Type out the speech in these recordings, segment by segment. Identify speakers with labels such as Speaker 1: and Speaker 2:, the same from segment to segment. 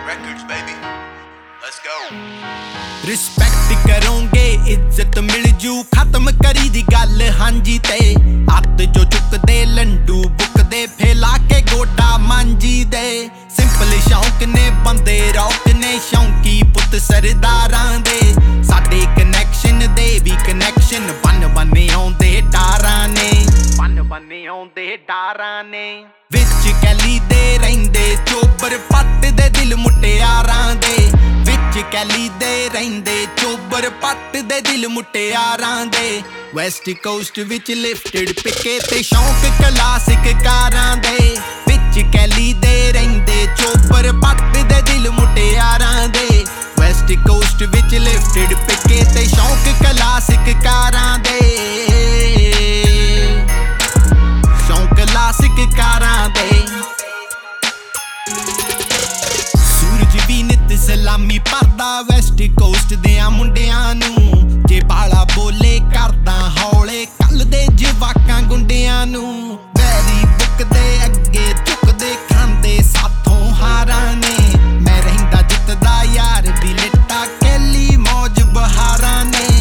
Speaker 1: Records, baby. Let's go.
Speaker 2: Respect ਕਰੋਗੇ ਇੱਜ਼ਤ ਮਿਲ ਜੂ ਖਤਮ ਕਰੀ ਦੀ ਗੱਲ ਹਾਂਜੀ ਤੇ ਅੱਤ ਜੋ ਚੁੱਕਦੇ ਲੰਡੂ ਬੁੱਕਦੇ ਫੇਲਾ ਕੇ ਗੋਡਾ ਮਾਂਜੀ ਦੇ ਸਿੰਪਲ ਸ਼ੌਂਕ ਨੇ ਬੰਦੇ ਰੌਕ ਨੇ ਸ਼ੌਂਕੀ ਪੁੱਤ ਸਰਦਾਰਾਂ ਦੇ ਸਾਡੇ ਕਨੈਕਸ਼ਨ ਦੇ ਵੀ ਕਨੈਕਸ਼ਨ ਬਨ ਬਨੇ ਆਉਂਦੇ ਡਾਰਾਂ ਨੇ ਵਿੱਚ ਕੈਲੀ ਦੇ ਰਹਿੰਦੇ ਚੋਬਰ ਪੱਟ ਦੇ ਦਿਲ ਮੁਟਿਆਰਾਂ ਦੇ ਵਿੱਚ ਕੈਲੀ ਦੇ ਰਹਿੰਦੇ ਚੋਬਰ ਪੱਟ ਦੇ ਦਿਲ ਮੁਟਿਆਰਾਂ ਦੇ ਵੈਸਟ ਕੋਸਟ ਵਿੱਚ ਲਿਫਟਡ ਪਿੱਕੇ ਤੇ ਸ਼ੌਂਕ ਕਲਾਸਿਕ ਕਾਰਾਂ ਦੇ ਵਿੱਚ ਕੈਲੀ ਦੇ ਰਹਿੰਦੇ ਚੋਬਰ ਪੱਟ ਦੇ ਦਿਲ ਮੁਟਿਆਰਾਂ ਦੇ ਵੈਸਟ ਕੋਸਟ ਵਿੱਚ ਲਿਫਟਡ ਪਿੱਕੇ ਤੇ ਸ਼ੌਂਕ ਕਲਾਸਿਕ ਕਾਰਾਂ ਦੇ ਕਾਰਾਂ ਦੇ ਸੂਰਜ ਵੀ ਨਿਤ ਸਲਾਮੀ ਭਰਦਾ ਵੈਸਟ ਕੋਸਟ ਦਿਆਂ ਮੁੰਡਿਆਂ ਨੂੰ ਜੇ ਬਾਲਾ ਬੋਲੇ ਕਰਦਾ ਹੌਲੇ ਕੱਲ ਦੇ ਜਵਾਕਾਂ ਗੁੰਡਿਆਂ ਨੂੰ ਵੈਰੀ ਬੁੱਕ ਦੇ ਅੱਗੇ ਝੁਕਦੇ ਖਾਂਦੇ ਸਾਥੋਂ ਹਾਰਾਂ ਨੇ ਮੈਂ ਰਹਿੰਦਾ ਜਿੱਤਦਾ ਯਾਰ ਦੀ ਲਿੱਟਾ ਕੈਲੀ ਮੌਜ ਬਹਾਰਾਂ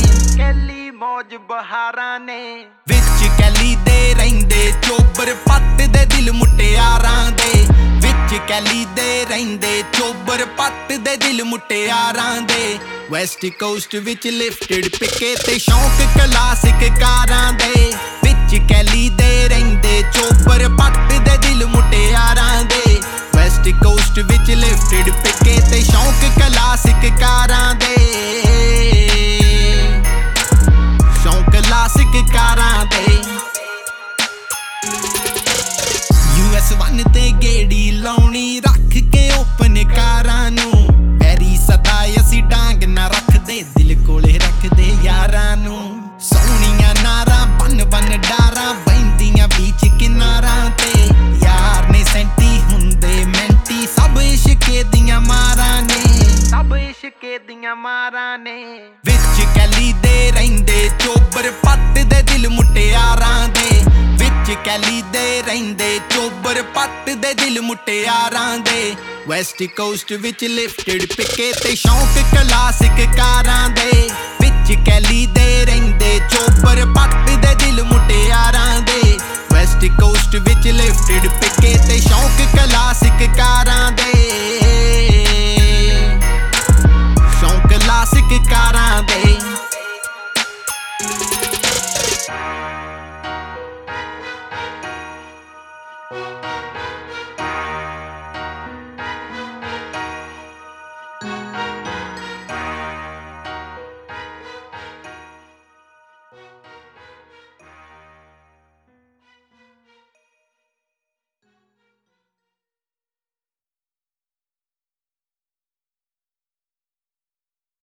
Speaker 2: ਨੇ ਵਿੱਚ ਕੈਲੀ ਦੇ ਰਹਿੰਦੇ ਚੋਬਰ ਪੱਟ ਦੇ ਦਿਲ ਮੁਟਿਆਰਾਂ ਦੇ ਵਿੱਚ ਕੈਲੀ ਦੇ ਰਹਿੰਦੇ ਚੋਬਰ ਪੱਟ ਦੇ ਦਿਲ ਮੁਟਿਆਰਾਂ ਦੇ ਵੈਸਟ ਕੋਸਟ ਵਿੱਚ ਲਿਫਟਡ ਪਿੱਕੇ ਤੇ ਸ਼ੌਂਕ ਕਲਾਸਿਕ ਕਾਰਾਂ ਦੇ ਵਿੱਚ ਕੈਲੀ ਦੇ ਰਹਿੰਦੇ ਚੋਬਰ ਪੱਟ ਦੇ ਦਿਲ ਮੁਟਿਆਰਾਂ ਦੇ ਵੈਸਟ ਕੋਸਟ ਵਿੱਚ ਲਿਫਟਡ ਪਿੱਕੇ ਤੇ ਸ਼ੌਂਕ ਕਲਾਸਿਕ ਕਾਰਾਂ ਦੇ ਕਾਰਾਂ ਦੇ US1 ਤੇ ਗੇੜੀ ਲਾਉਣੀ ਰੱਖ ਕੇ ਓਪਨ ਕਾਰਾਂ ਨੂੰ ਪੈਰੀ ਸਦਾ ਅਸੀਂ ਡਾਂਗ ਨਾ ਰੱਖਦੇ ਦਿਲ ਕੋਲੇ ਰੱਖਦੇ ਯਾਰਾਂ ਨੂੰ ਸੋਹਣੀਆਂ ਨਾਰਾਂ ਬਨ ਡਾਰਾਂ ਬੈਂਦੀਆਂ ਬੀਚ ਕਿਨਾਰਾਂ ਤੇ ਯਾਰ ਨੇ ਸੈਂਟੀ ਹੁੰਦੇ ਮੈਂਟੀ ਸਭ ਇਸ਼ਕੇ ਦੀਆਂ ਮਾਰਾਂ ਨੇ ਵਿੱਚ ਕੈਲੀ ਦੇ ਰਹਿੰਦੇ ਚੋਬਰ ਪੱਟ ਦੇ ਦਿਲ ਮੁਟਿਆਰਾਂ ਦੇ ਵਿੱਚ ਕੈਲੀ ਦੇ ਰਹਿੰਦੇ ਚੋਬਰ ਪੱਟ ਦੇ ਦਿਲ ਮੁਟਿਆਰਾਂ ਦੇ ਵੈਸਟ ਕੋਸਟ ਵਿੱਚ ਲਿਫਟਡ ਪਿੱਕੇ ਤੇ ਸ਼ੌਂਕ ਕਲਾਸਿਕ ਕਾਰਾਂ ਦੇ ਵਿੱਚ ਕੈਲੀ ਦੇ ਰਹਿੰਦੇ ਚੋਬਰ ਪੱਟ ਦੇ ਦਿਲ ਮੁਟਿਆਰਾਂ ਦੇ ਵੈਸਟ ਕੋਸਟ ਵਿੱਚ ਲਿਫਟਡ ਪਿੱਕੇ ਤੇ ਸ਼ੌਂਕ ਕਲਾਸਿਕ ਕਾਰਾਂ